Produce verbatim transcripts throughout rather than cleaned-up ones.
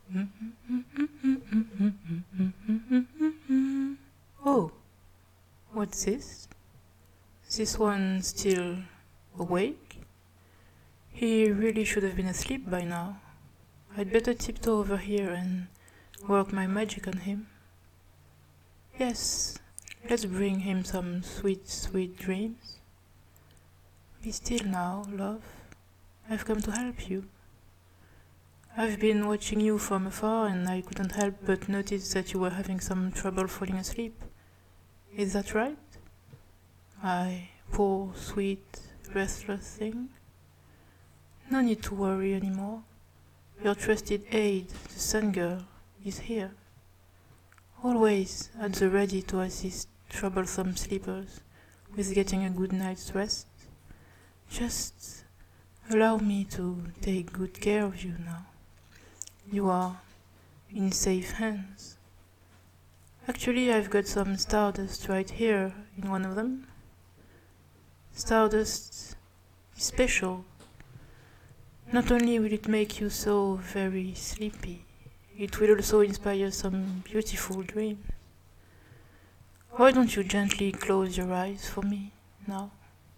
Oh, what's this? This one still awake? He really should have been asleep by now. I'd better tiptoe over here and work my magic on him. Yes, let's bring him some sweet, sweet dreams. Be still now, love. I've come to help you. I've been watching you from afar and I couldn't help but notice that you were having some trouble falling asleep. Is that right? My poor, sweet, restless thing? No need to worry anymore. Your trusted aide, the Sun Girl, is here. Always at the ready to assist troublesome sleepers with getting a good night's rest. Just allow me to take good care of you now. You are in safe hands. Actually, I've got some stardust right here in one of them. Stardust is special. Not only will it make you so very sleepy, it will also inspire some beautiful dreams. Why don't you gently close your eyes for me now?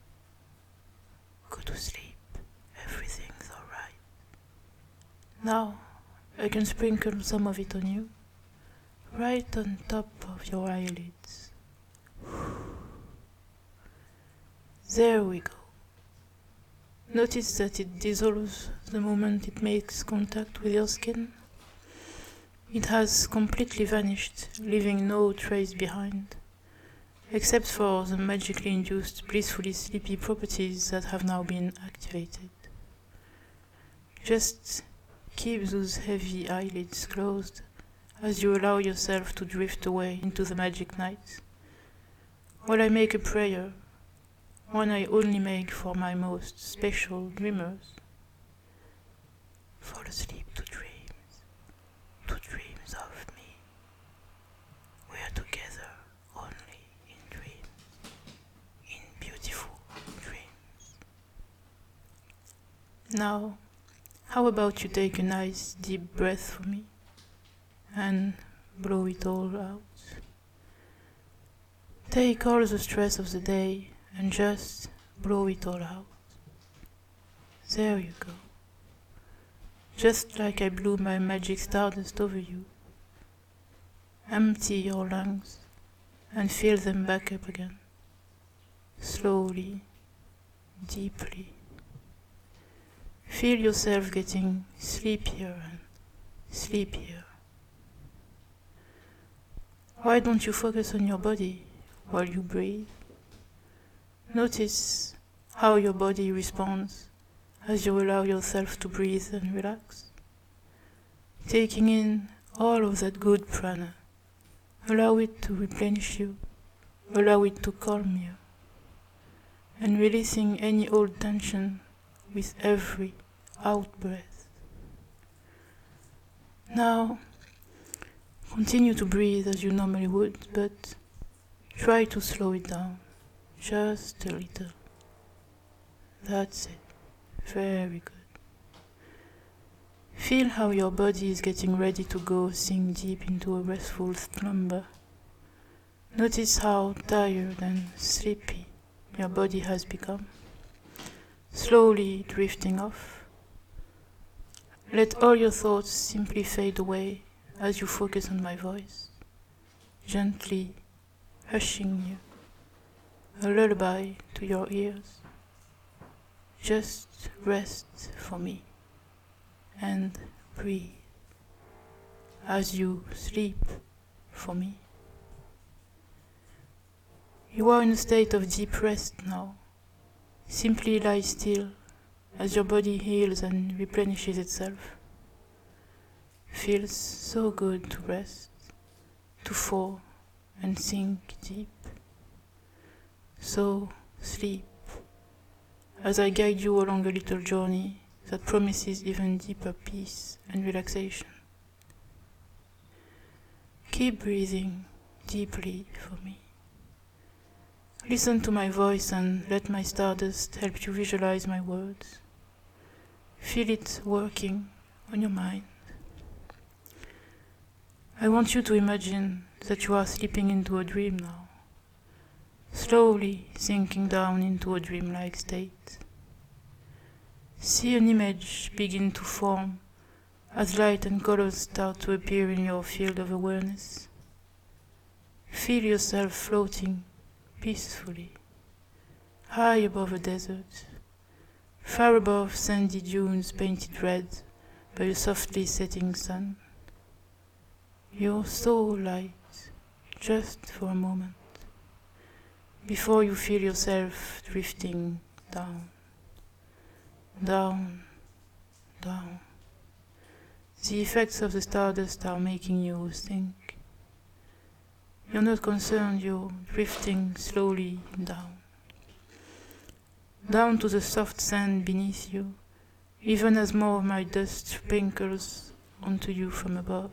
Go to sleep. Everything's alright. Now, I can sprinkle some of it on you, right on top of your eyelids. There we go. Notice that it dissolves the moment it makes contact with your skin. It has completely vanished, leaving no trace behind, except for the magically induced blissfully sleepy properties that have now been activated. Just keep those heavy eyelids closed as you allow yourself to drift away into the magic night, while I make a prayer, one I only make for my most special dreamers. Fall asleep to dreams, to dreams of me. We are together only in dreams, in beautiful dreams. Now, how about you take a nice deep breath for me and blow it all out? Take all the stress of the day and just blow it all out. There you go. Just like I blew my magic stardust over you. Empty your lungs and fill them back up again. Slowly, deeply. Feel yourself getting sleepier and sleepier. Why don't you focus on your body while you breathe? Notice how your body responds as you allow yourself to breathe and relax. Taking in all of that good prana. Allow it to replenish you. Allow it to calm you. And releasing any old tension with every out-breath. Now, continue to breathe as you normally would, but try to slow it down, just a little. That's it. Very good. Feel how your body is getting ready to go sink deep into a restful slumber. Notice how tired and sleepy your body has become, slowly drifting off. Let all your thoughts simply fade away as you focus on my voice, gently hushing you, a lullaby to your ears. Just rest for me and breathe as you sleep for me. You are in a state of deep rest now. Simply lie still as your body heals and replenishes itself. Feels so good to rest, to fall and sink deep. So sleep as I guide you along a little journey that promises even deeper peace and relaxation. Keep breathing deeply for me. Listen to my voice and let my stardust help you visualize my words. Feel it working on your mind. I want you to imagine that you are slipping into a dream now, slowly sinking down into a dreamlike state. See an image begin to form as light and colors start to appear in your field of awareness. Feel yourself floating peacefully, high above a desert, far above sandy dunes painted red by a softly setting sun. You're so light, just for a moment, before you feel yourself drifting down, down, down. The effects of the stardust are making you think. You're not concerned, you're drifting slowly down. Down to the soft sand beneath you, even as more of my dust sprinkles onto you from above.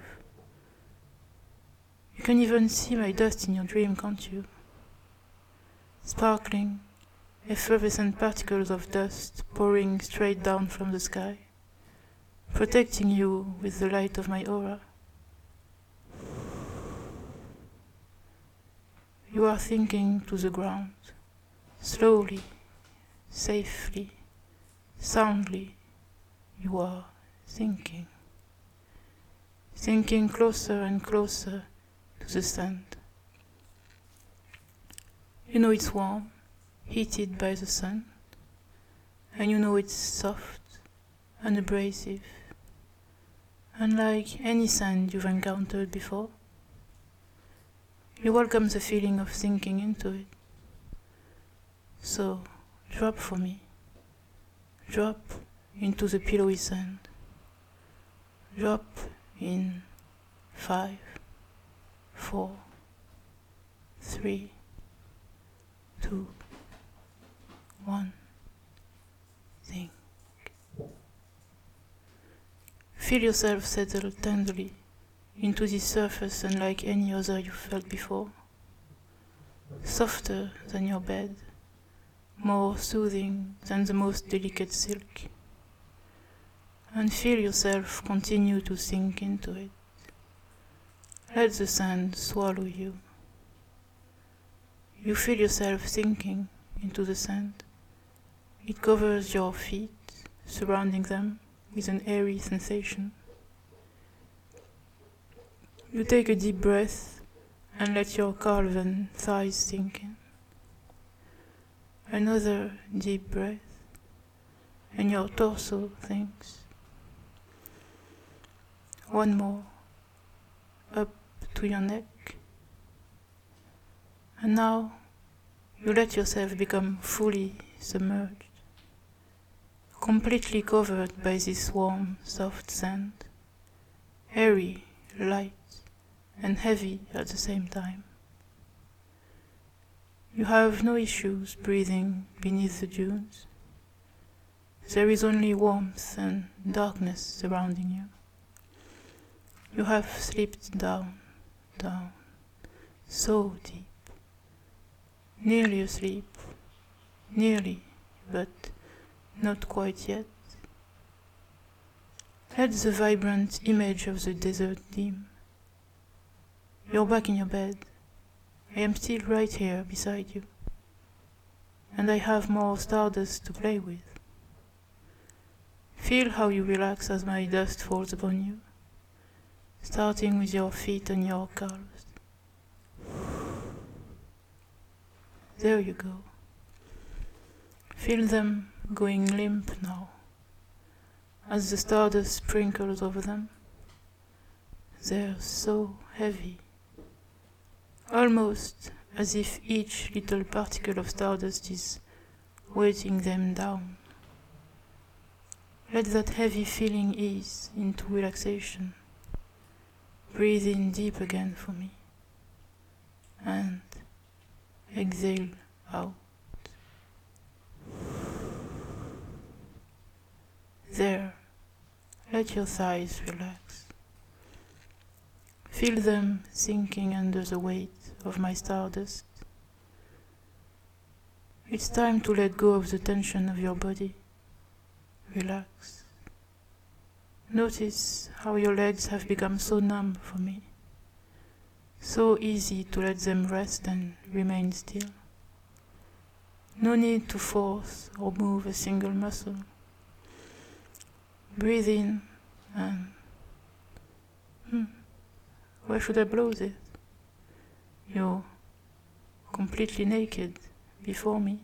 You can even see my dust in your dream, can't you? Sparkling, effervescent particles of dust pouring straight down from the sky, protecting you with the light of my aura. You are sinking to the ground, slowly, safely, soundly. You are sinking, sinking closer and closer to the sand. You know it's warm, heated by the sun, and you know it's soft and abrasive, unlike any sand you've encountered before. You welcome the feeling of sinking into it. So, drop for me. Drop into the pillowy sand. Drop in five, four, three, two, one. Think. Feel yourself settle tenderly into this surface unlike any other you felt before. Softer than your bed, more soothing than the most delicate silk. And feel yourself continue to sink into it. Let the sand swallow you. You feel yourself sinking into the sand. It covers your feet, surrounding them with an airy sensation. You take a deep breath and let your calven thighs sink in. Another deep breath, and your torso sinks. One more, up to your neck. And now you let yourself become fully submerged, completely covered by this warm, soft sand, airy, light, and heavy at the same time. You have no issues breathing beneath the dunes. There is only warmth and darkness surrounding you. You have slipped down, down, so deep, nearly asleep, nearly, but not quite yet. Let the vibrant image of the desert dim. You're back in your bed. I am still right here beside you, and I have more stardust to play with. Feel how you relax as my dust falls upon you, starting with your feet and your calves. There you go. Feel them going limp now, as the stardust sprinkles over them. They're so heavy, almost as if each little particle of stardust is weighting them down. Let that heavy feeling ease into relaxation. Breathe in deep again for me, and exhale out. There, let your thighs relax. Feel them sinking under the weight of my stardust. It's time to let go of the tension of your body. Relax. Notice how your legs have become so numb for me. So easy to let them rest and remain still. No need to force or move a single muscle. Breathe in and... Hmm, where should I blow this? You're completely naked before me.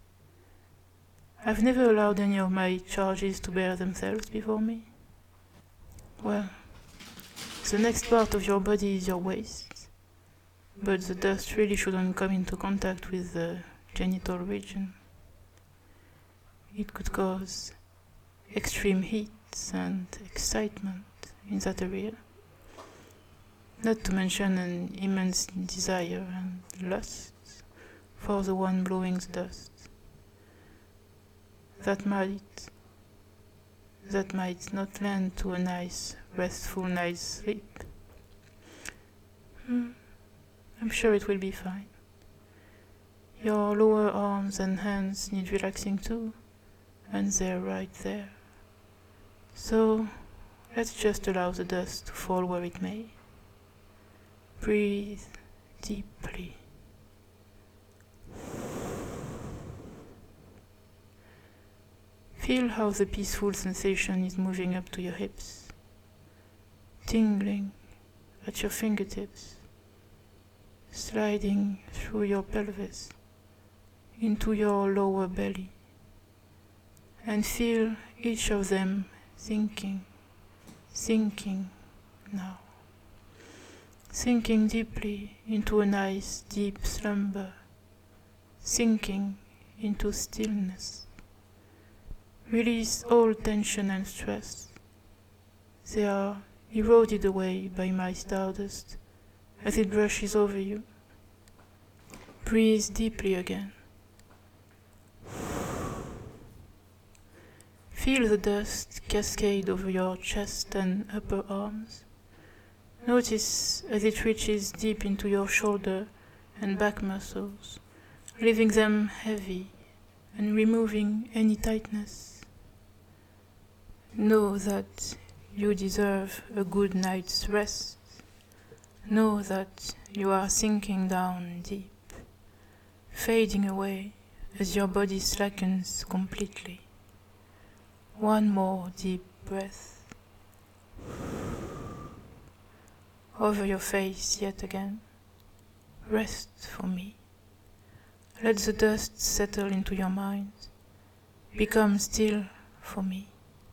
I've never allowed any of my charges to bear themselves before me. Well, the next part of your body is your waist, but the dust really shouldn't come into contact with the genital region. It could cause extreme heat and excitement in that area, not to mention an immense desire and lust for the one blowing the dust. That might, that might not lend to a nice, restful night's sleep. Hmm, I'm sure it will be fine. Your lower arms and hands need relaxing too, and they're right there. So, let's just allow the dust to fall where it may. Breathe deeply. Feel how the peaceful sensation is moving up to your hips, tingling at your fingertips, sliding through your pelvis into your lower belly, and feel each of them sinking, sinking now, sinking deeply into a nice deep slumber, sinking into stillness. Release all tension and stress. They are eroded away by my stardust as it brushes over you. Breathe deeply again. Feel the dust cascade over your chest and upper arms. Notice as it reaches deep into your shoulder and back muscles, leaving them heavy and removing any tightness. Know that you deserve a good night's rest. Know that you are sinking down deep, fading away as your body slackens completely. One more deep breath. Over your face yet again. Rest for me. Let the dust settle into your mind. Become still for me.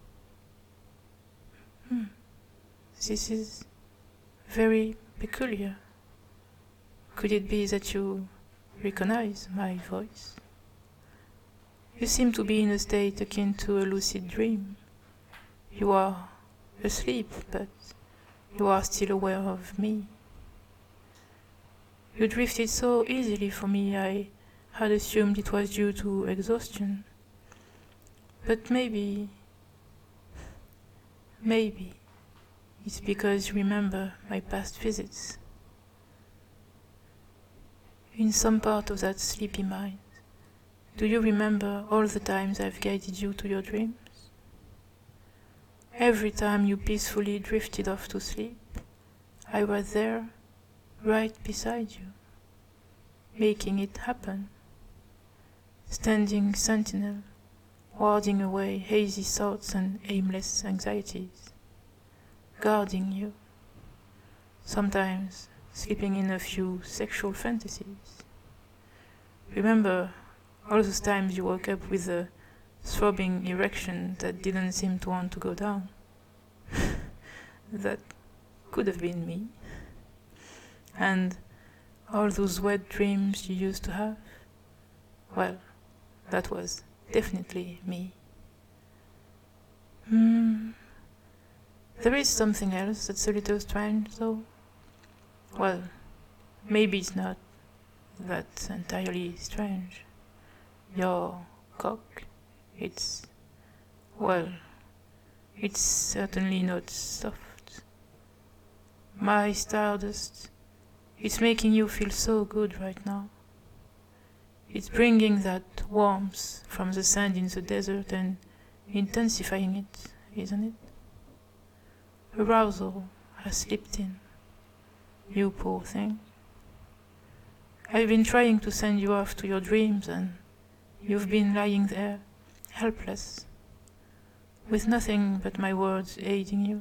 Hmm. This is very peculiar. Could it be that you recognize my voice? You seem to be in a state akin to a lucid dream. You are asleep, but you are still aware of me. You drifted so easily for me, I had assumed it was due to exhaustion. But maybe, maybe it's because you remember my past visits. In some part of that sleepy mind, do you remember all the times I've guided you to your dreams? Every time you peacefully drifted off to sleep, I was there, right beside you, making it happen, standing sentinel, warding away hazy thoughts and aimless anxieties, guarding you, sometimes slipping in a few sexual fantasies. Remember all those times you woke up with a throbbing erection that didn't seem to want to go down? That could have been me. And all those wet dreams you used to have? Well, that was definitely me. Hmm. There is something else that's a little strange, though. Well, maybe it's not that entirely strange. Your cock, it's, well, it's certainly not soft. My stardust, it's making you feel so good right now. It's bringing that warmth from the sand in the desert and intensifying it, isn't it? Arousal has slipped in. You poor thing. I've been trying to send you off to your dreams, and you've been lying there, helpless, with nothing but my words aiding you.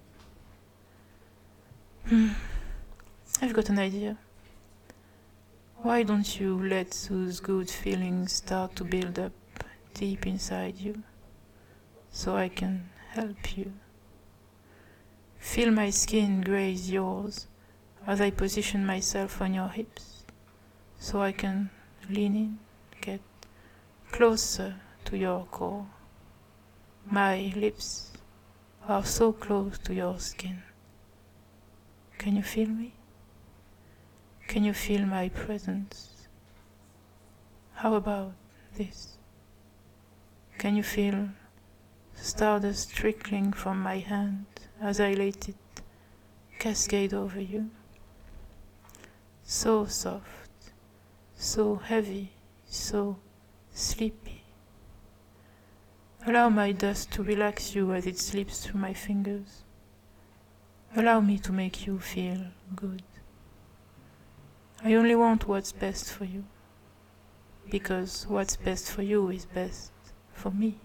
Hmm. I've got an idea. Why don't you let those good feelings start to build up deep inside you, so I can help you? Feel my skin graze yours as I position myself on your hips, so I can lean in, get closer to your core. My lips are so close to your skin. Can you feel me? Can you feel my presence? How about this? Can you feel the stardust trickling from my hand as I let it cascade over you? So soft, so heavy, so sleepy. Allow my dust to relax you as it slips through my fingers. Allow me to make you feel good. I only want what's best for you, because what's best for you is best for me.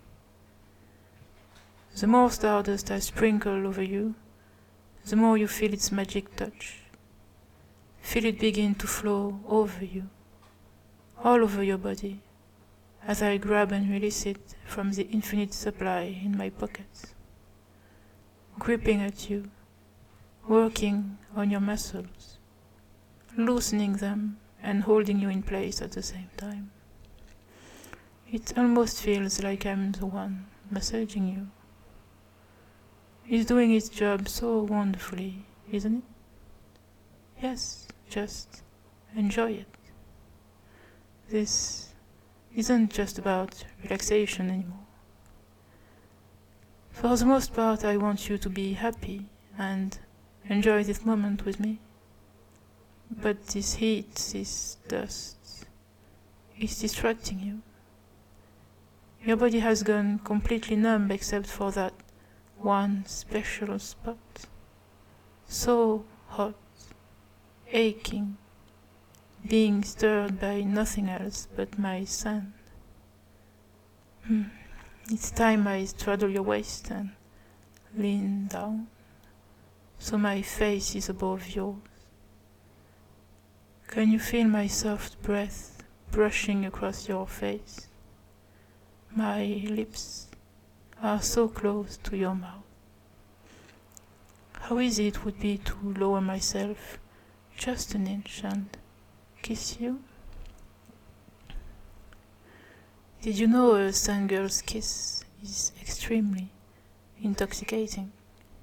The more stardust I sprinkle over you, the more you feel its magic touch. Feel it begin to flow over you, all over your body, as I grab and release it from the infinite supply in my pockets, gripping at you, working on your muscles, loosening them and holding you in place at the same time. It almost feels like I'm the one massaging you. It's doing its job so wonderfully, isn't it? Yes, just enjoy it. This isn't just about relaxation anymore. For the most part, I want you to be happy and enjoy this moment with me. But this heat, this dust, is distracting you. Your body has gone completely numb except for that one special spot. So hot, aching, being stirred by nothing else but my sand. Hmm. It's time I straddle your waist and lean down, so my face is above yours. Can you feel my soft breath brushing across your face? My lips are so close to your mouth. How easy it would be to lower myself just an inch and kiss you? Did you know a sand girl's kiss is extremely intoxicating?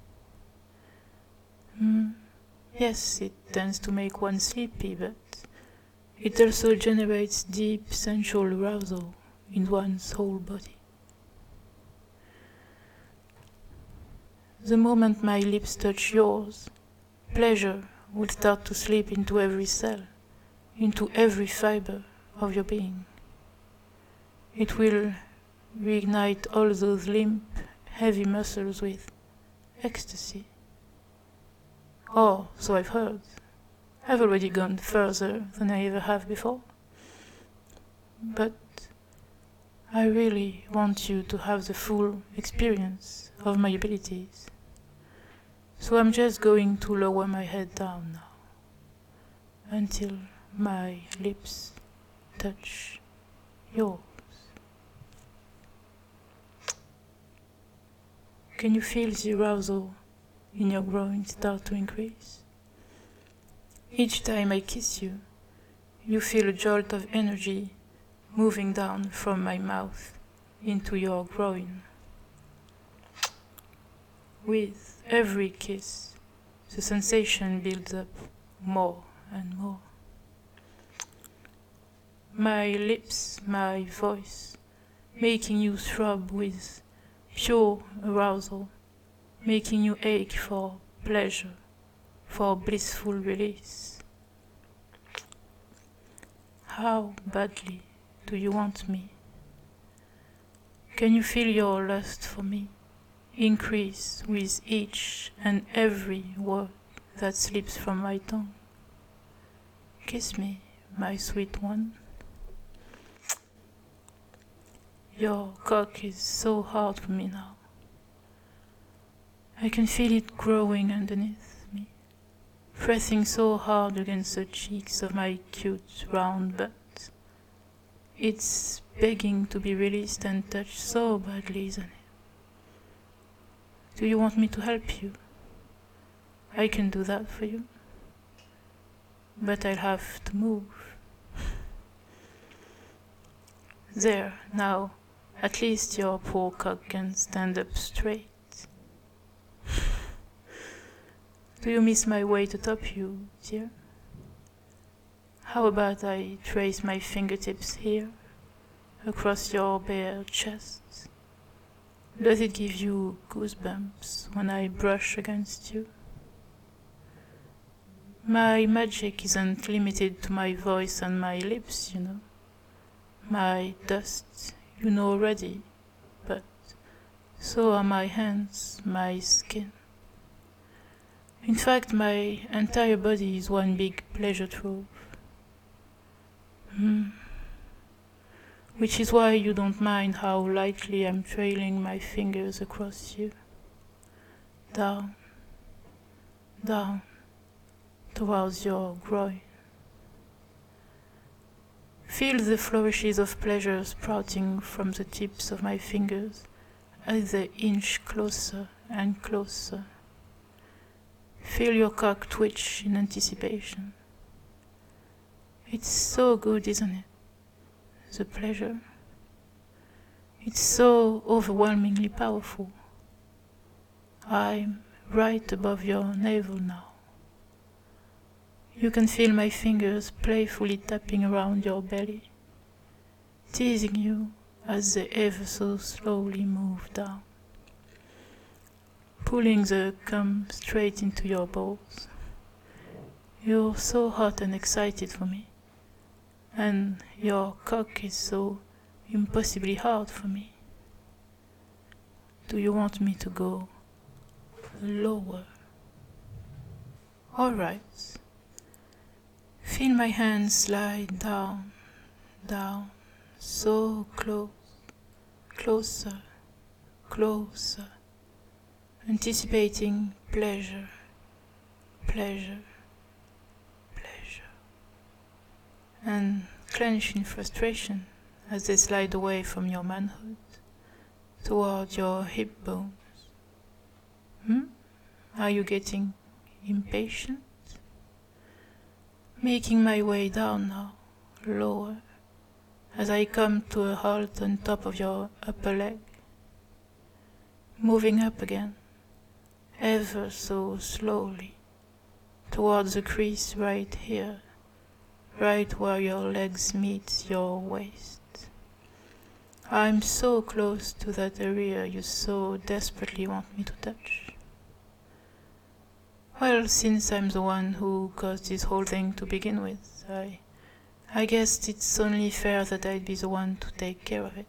Mm, yes, it tends to make one sleepy, but it also generates deep sensual arousal in one's whole body. The moment my lips touch yours, pleasure will start to slip into every cell, into every fiber of your being. It will reignite all those limp, heavy muscles with ecstasy. Oh, so I've heard. I've already gone further than I ever have before. But I really want you to have the full experience of my abilities. So I'm just going to lower my head down now, until my lips touch yours. Can you feel the arousal in your groin start to increase? Each time I kiss you, you feel a jolt of energy moving down from my mouth into your groin. With every kiss, the sensation builds up more and more. My lips, my voice, making you throb with pure arousal, making you ache for pleasure, for blissful release. How badly do you want me? Can you feel your lust for me increase with each and every word that slips from my tongue. Kiss me, my sweet one. Your cock is so hard for me now. I can feel it growing underneath me, pressing so hard against the cheeks of my cute round butt. It's begging to be released and touched so badly, isn't it? Do you want me to help you? I can do that for you. But I'll have to move. There, now, at least your poor cock can stand up straight. Do you miss my weight atop you, dear? How about I trace my fingertips here, across your bare chest? Does it give you goosebumps when I brush against you? My magic isn't limited to my voice and my lips, you know. My dust, you know already, but so are my hands, my skin. In fact, my entire body is one big pleasure trove. Hmm. Which is why you don't mind how lightly I'm trailing my fingers across you. Down, down, towards your groin. Feel the flourishes of pleasure sprouting from the tips of my fingers as they inch closer and closer. Feel your cock twitch in anticipation. It's so good, isn't it? The pleasure. It's so overwhelmingly powerful. I'm right above your navel now. You can feel my fingers playfully tapping around your belly, teasing you as they ever so slowly move down, pulling the cum straight into your balls. You're so hot and excited for me, and your cock is so impossibly hard for me. Do you want me to go lower? All right. Feel my hands slide down, down, so close, closer, closer, anticipating pleasure, pleasure, pleasure, and clench in frustration as they slide away from your manhood toward your hip bones. Hmm? Are you getting impatient? Making my way down now, lower, as I come to a halt on top of your upper leg. Moving up again, ever so slowly, towards the crease right here, right where your legs meet your waist. I'm so close to that area you so desperately want me to touch. Well, since I'm the one who caused this whole thing to begin with, I, I guess it's only fair that I'd be the one to take care of it.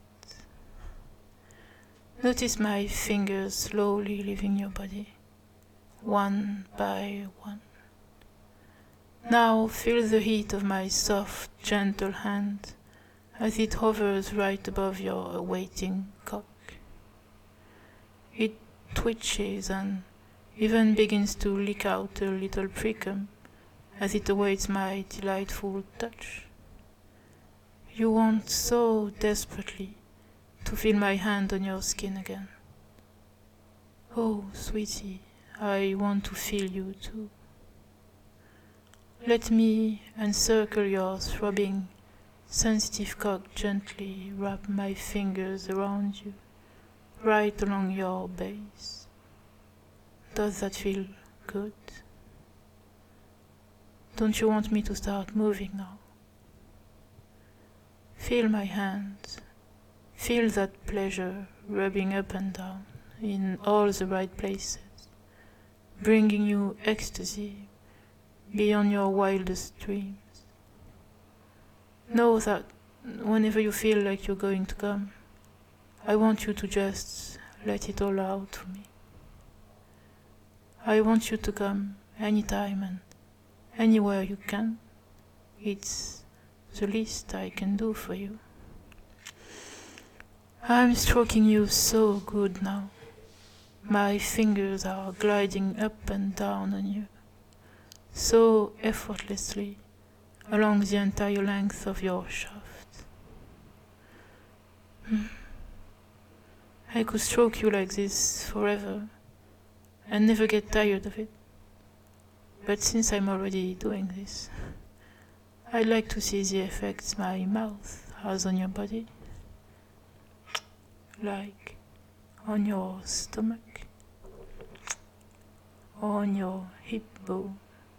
Notice my fingers slowly leaving your body, one by one. Now feel the heat of my soft, gentle hand as it hovers right above your awaiting cock. It twitches and even begins to leak out a little precum as it awaits my delightful touch. You want so desperately to feel my hand on your skin again. Oh, sweetie, I want to feel you too. Let me encircle your throbbing, sensitive cock gently wrap my fingers around you, right along your base. Does that feel good? Don't you want me to start moving now? Feel my hands. Feel that pleasure rubbing up and down in all the right places, bringing you ecstasy beyond your wildest dreams. Know that whenever you feel like you're going to come, I want you to just let it all out for me. I want you to come anytime and anywhere you can. It's the least I can do for you. I'm stroking you so good now. My fingers are gliding up and down on you, so effortlessly, along the entire length of your shaft. I could stroke you like this forever and never get tired of it. But since I'm already doing this, I'd like to see the effects my mouth has on your body. Like on your stomach, on your hip bone.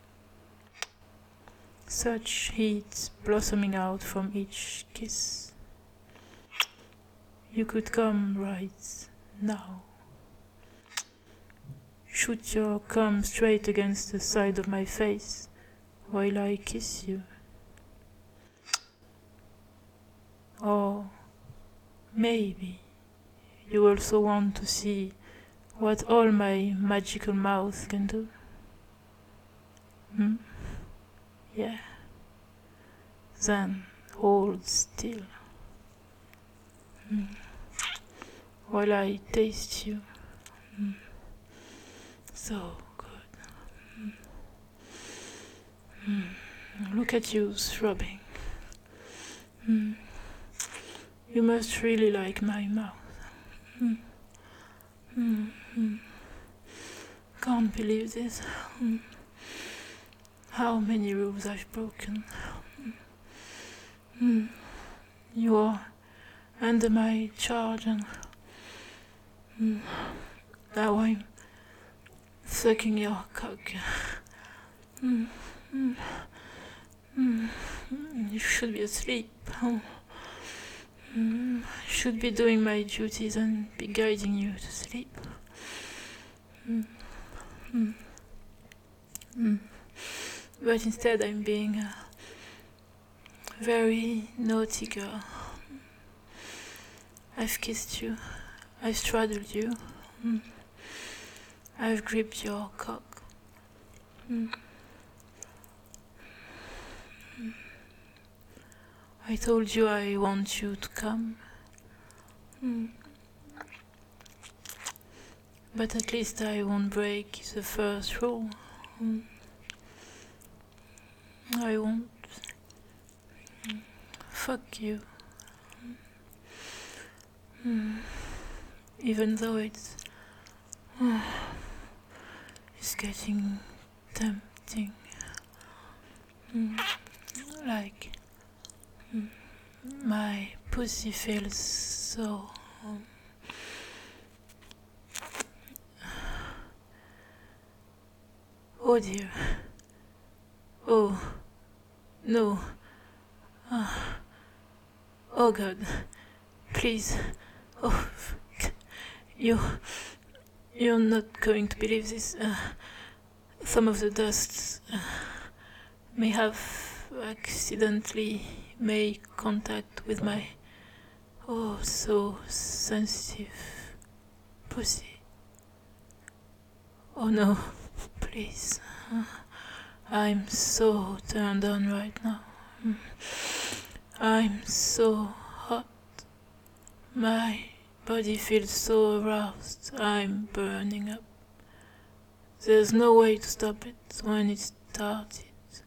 Such heat blossoming out from each kiss. You could come right now. Shoot your cum straight against the side of my face while I kiss you. Or maybe you also want to see what all my magical mouth can do. Hmm? Yeah. Then hold still. Hmm. While I taste you. Hmm. So good. Hmm. Hmm. Look at you throbbing. Hmm. You must really like my mouth. Mm. Mm. Mm. Can't believe this. Mm. How many rules I've broken. Mm. Mm. You are under my charge and mm. now I'm sucking your cock. Mm. Mm. Mm. Mm. You should be asleep. Oh. Mm, I should be doing my duties and be guiding you to sleep. Mm. Mm. Mm. But instead I'm being a very naughty girl. I've kissed you, I've straddled you, mm. I've gripped your cock. Mm. Mm. I told you I want you to come. Mm. But at least I won't break the first rule. Mm. I won't. Mm. Fuck you. Mm. Even though it's... Oh, it's getting tempting. Mm. Like... Mm. My pussy feels so... Um, oh dear. Oh. No. Ah. Oh God. Please. Oh. You... You're not going to believe this. Uh, some of the dust uh, may have accidentally made contact with my oh so sensitive pussy. Oh no, please. Uh, I'm so turned on right now. Mm. I'm so hot. My body feels so aroused. I'm burning up. There's no way to stop it when it started.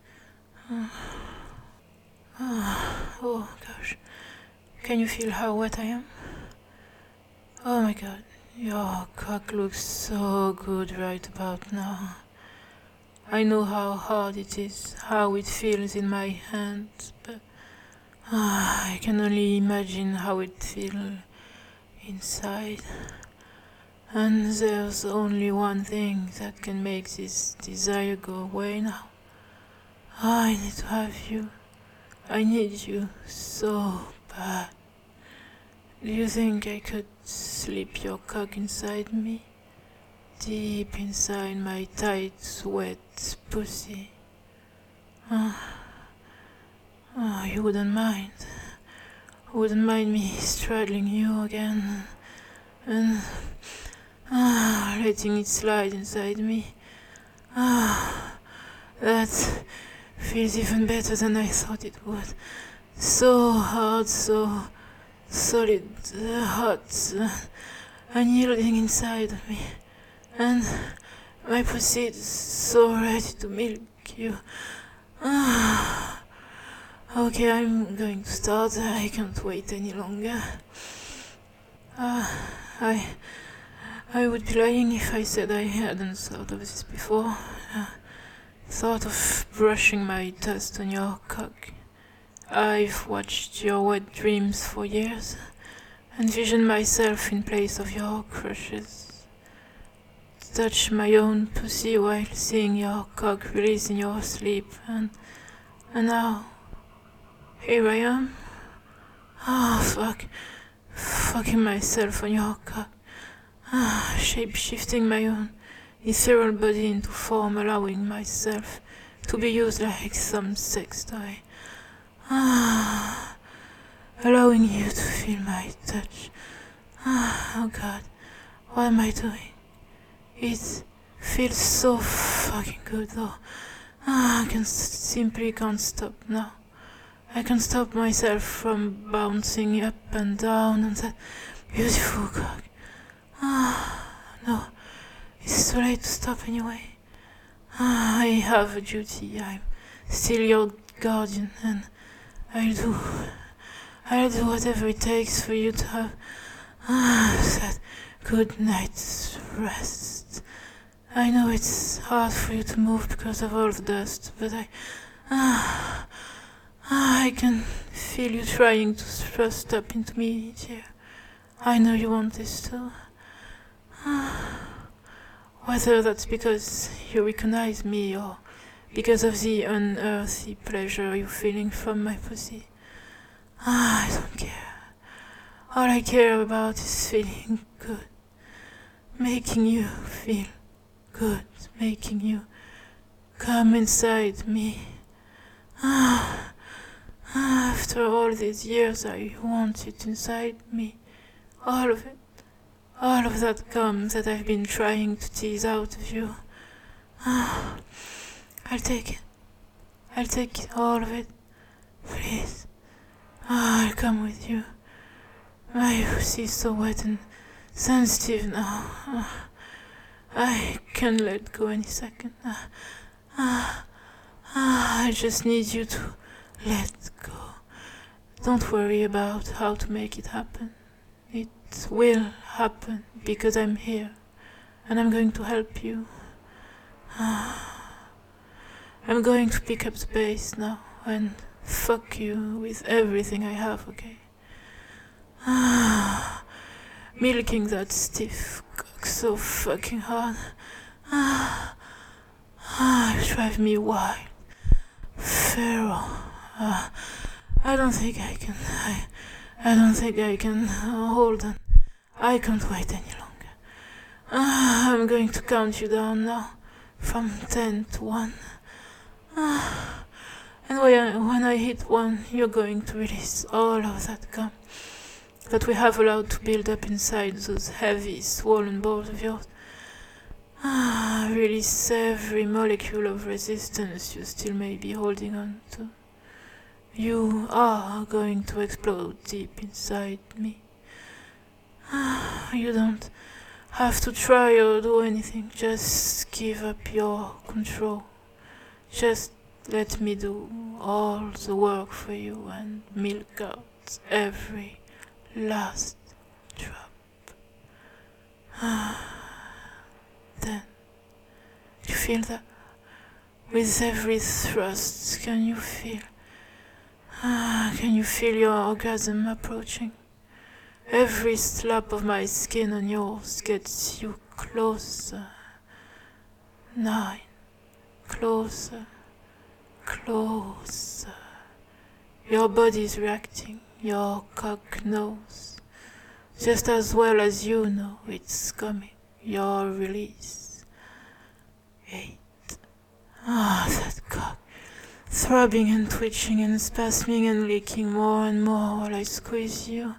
Oh gosh. Can you feel how wet I am? Oh my God. Your cock looks so good right about now. I know how hard it is, how it feels in my hands, but ah, I can only imagine how it feels inside. And there's only one thing that can make this desire go away now. I need to have you. I need you so bad. Do you think I could slip your cock inside me? Deep inside my tight, wet pussy. Ah, oh, you wouldn't mind. Wouldn't mind me straddling you again and ah, letting it slide inside me. Ah, that feels even better than I thought it would. So hard, so solid, uh, hot, uh, unyielding inside of me. And my pussy is so ready to milk you. Ah. Okay, I'm going to start. I can't wait any longer. Uh, I I would be lying if I said I hadn't thought of this before. Uh, thought of brushing my dust on your cock. I've watched your wet dreams for years, envisioned myself in place of your crushes. Touch my own pussy while seeing your cock release in your sleep, and and now here I am. Ah, oh, fuck. Fucking myself on your cock. Ah, shape-shifting my own ethereal body into form, allowing myself to be used like some sex toy. Ah, allowing you to feel my touch. Ah, oh god, what am I doing? It feels so fucking good though. Ah, I can simply can't stop now. I can stop myself from bouncing up and down on that beautiful cock. Ah, no, it's too late to stop anyway. Ah, I have a duty. I'm still your guardian, and I'll do, I'll do whatever it takes for you to have ah, that good night's rest. I know it's hard for you to move because of all the dust, but I, ah. I can feel you trying to thrust up into me, dear. I know you want this too. Whether that's because you recognize me or because of the unearthly pleasure you're feeling from my pussy, I don't care. All I care about is feeling good. Making you feel good. Making you come inside me. Ah. After all these years, I want it inside me. All of it. All of that gum that I've been trying to tease out of you. Ah, I'll take it. I'll take it, all of it. Please. Ah, I'll come with you. My pussy is so wet and sensitive now. Ah, I can let go any second. Ah, ah, ah, I just need you to let go. Don't worry about how to make it happen. It will happen because I'm here and I'm going to help you. I'm going to pick up the pace now and fuck you with everything I have, okay? Milking that stiff cock so fucking hard. Drive me wild. Feral. Uh, I don't think I can. I, I don't think I can uh, hold on. I can't wait any longer. Uh, I'm going to count you down now, from ten to one. Uh, and when I, when I hit one, you're going to release all of that gum that we have allowed to build up inside those heavy, swollen balls of yours. Ah, release every molecule of resistance you still may be holding on to. You are going to explode deep inside me. Ah, you don't have to try or do anything. Just give up your control. Just let me do all the work for you and milk out every last drop. Ah. Then, you feel that with every thrust, can you feel, ah, can you feel your orgasm approaching? Every slap of my skin on yours gets you closer. Nine, closer, closer. Your body's reacting, your cock knows, just as well as you know it's coming. Your release. Eight. Ah, that cock. Throbbing and twitching and spasming and leaking more and more while I squeeze you.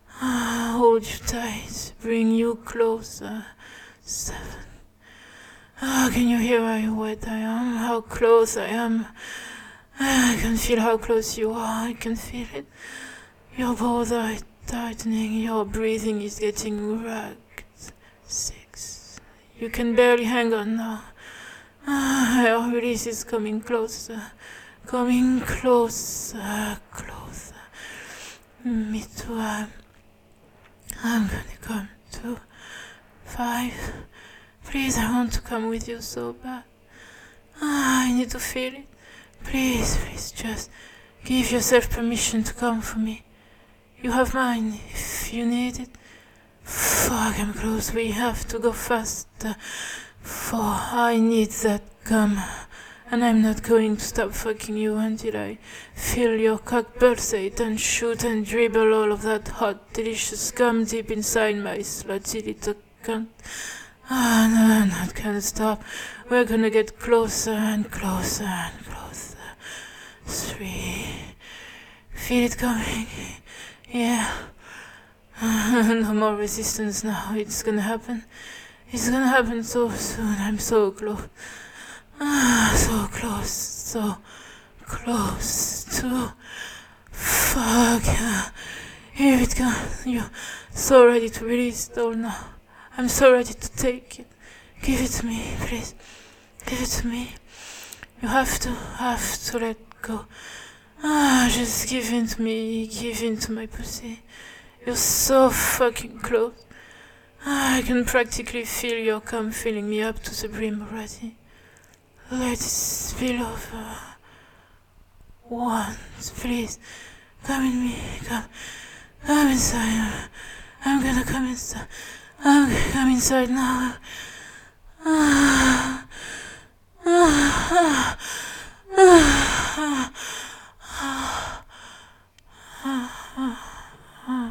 Ah, hold you tight. Bring you closer. Seven. Ah, can you hear how wet I am? How close I am? Ah, I can feel how close you are. I can feel it. Your balls are tightening. Your breathing is getting ragged. Six. You can barely hang on now. Ah, your release is coming closer. Coming closer. Closer. Me too. I'm, I'm gonna come too. Five. Please, I want to come with you so bad. Ah, I need to feel it. Please, please, just give yourself permission to come for me. You have mine if you need it. Fuck, I'm close. We have to go faster. For I need that gum. And I'm not going to stop fucking you until I feel your cock pulsate and shoot and dribble all of that hot, delicious gum deep inside my slutty little cunt. Ah, no, I'm not gonna stop. We're gonna get closer and closer and closer. Three. Feel it coming. Yeah. No more resistance now. It's gonna happen. It's gonna happen so soon. I'm so close. Ah, so close. So close to... Fuck. Here it comes. You're so ready to release it all now. I'm so ready to take it. Give it to me, please. Give it to me. You have to, have to let go. Ah, just give in to me. Give in to my pussy. You're so fucking close. Ah, I can practically feel your cum filling me up to the brim already. Let it spill over. Once, please. Come in me. Come. Come inside. I'm gonna come inside. I'm gonna come inside now. Ah. Ah. Ah. Ah. Ah.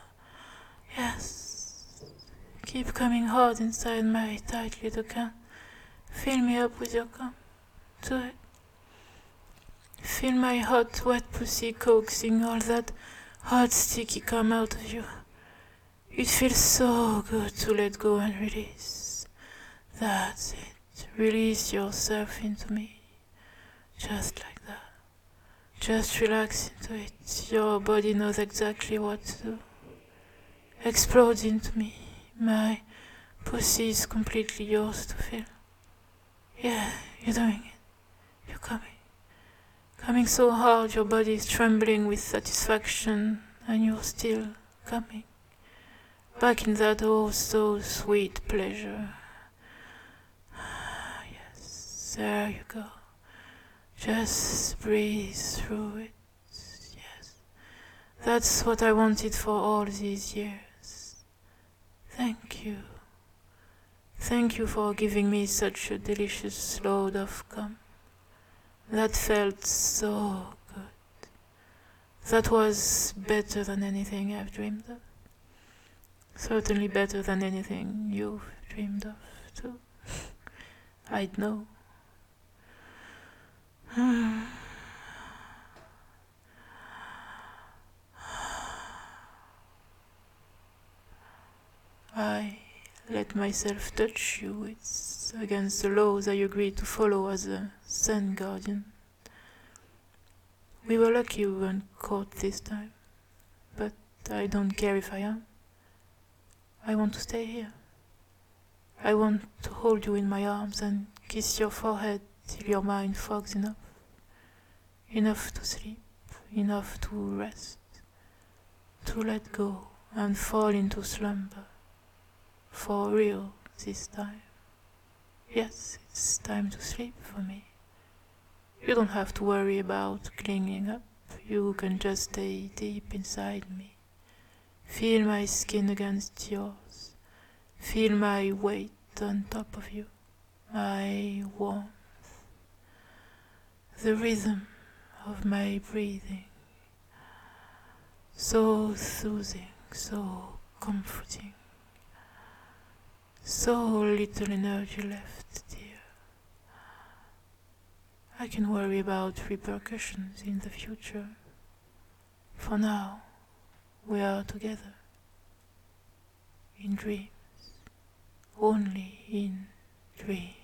Yes. Keep coming hard inside my tight little can. Fill me up with your cum. Do it. Feel my hot, wet pussy coaxing all that hot, sticky cum out of you. It feels so good to let go and release. That's it. Release yourself into me. Just like that. Just relax into it. Your body knows exactly what to do. Explode into me. My pussy is completely yours to feel. Yeah, you're doing it. You're coming. Coming so hard, your body is trembling with satisfaction, and you're still coming. Back in that oh so sweet pleasure. Yes, there you go. Just breathe through it. Yes. That's what I wanted for all these years. Thank you. Thank you for giving me such a delicious load of cum. That felt so good. That was better than anything I've dreamed of. Certainly better than anything you've dreamed of, too. I'd know. I let myself touch you. It's against the laws I agreed to follow as a Zen guardian. We were lucky we weren't caught this time, but I don't care if I am. I want to stay here. I want to hold you in my arms and kiss your forehead till your mind fogs enough. Enough to sleep, enough to rest, to let go and fall into slumber. For real this time. Yes, it's time to sleep for me. You don't have to worry about clinging up. You can just stay deep inside me. Feel my skin against yours. Feel my weight on top of you. My warmth. The rhythm of my breathing. So soothing, so comforting. So little energy left, dear. I can worry about repercussions in the future. For now, we are together. In dreams. Only in dreams.